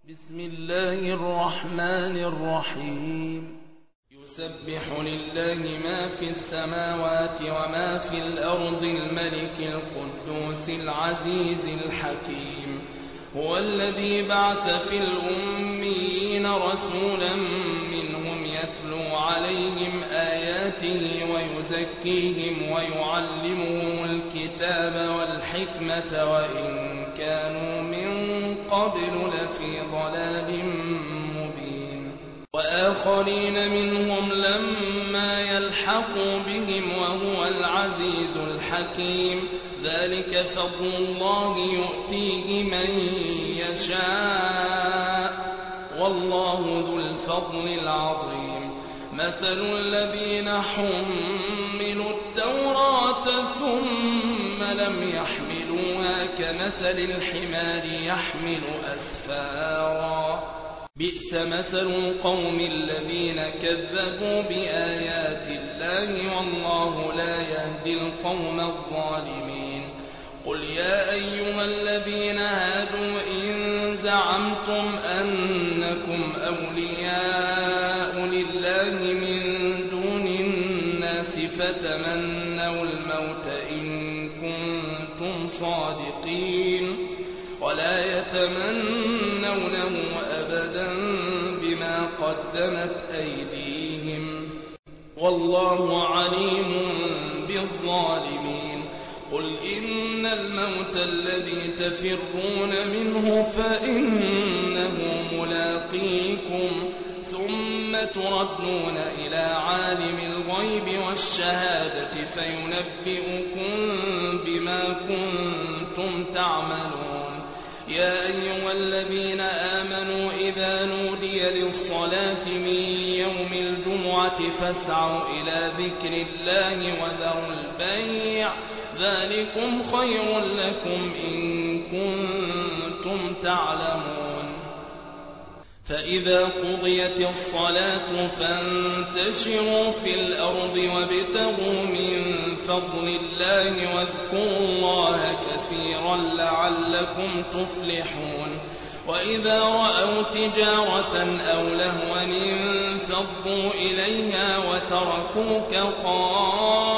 بسم الله الرحمن الرحيم يسبح لله ما في السماوات وما في الأرض الملك القدوس العزيز الحكيم هو الذي بعث في الأميين رسولا منهم يتلو عليهم آياته ويزكيهم ويعلمهم الكتاب والحكمة وإن كانوا من قبل لفي ضلال مبين وآخرين منهم لما يلحقوا بهم وهو العزيز الحكيم ذلك فضل الله يؤتيه من يشاء والله ذو الفضل العظيم مثل الذين حملوا التوراة ثم لم يحملوها كمثل الحمار يحمل أسفارا بئس مثل القوم الذين كذبوا بآيات الله والله لا يهدي القوم الظالمين قل يا أيها الذين هادوا إن زعمتم أنكم أولياء لله من دون الناس فتمنوا الموت إن كنتم صادقين ولا يتمنونه أبدا بما قدمت أيديهم والله عليم بالظالمين قل إن الموت الذي تفرون منه فإنه ملاقيكم ثم تردون إلى عالم الغيب والشهادة فينبئكم بما كنتم تعملون يا أيها الذين آمنوا إذا نودي للصلاة من يوم الجمعة فاسعوا إلى ذكر الله وذروا البيع ذلكم خير لكم إن كنتم تعلمون فإذا قضيت الصلاة فانتشروا في الأرض وابتغوا من فضل الله واذكروا الله كثيرا لعلكم تفلحون وإذا رأوا تجارة أو لهوا انفضوا إليها وتركوك قائما